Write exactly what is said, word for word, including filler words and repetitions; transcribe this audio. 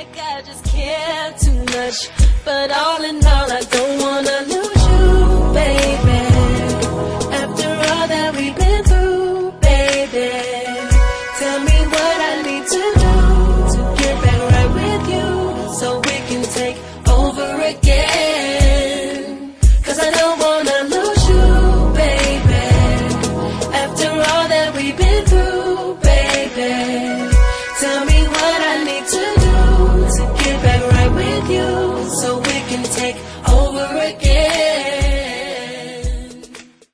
like I just care too much. But all in all, I don't wanna lose you, baby. After all that we've been through, baby, tell me what I need to do to get back right with you, so we can take over again. Cause I don't wanna lose you, baby. After all that we've been through, baby, tell me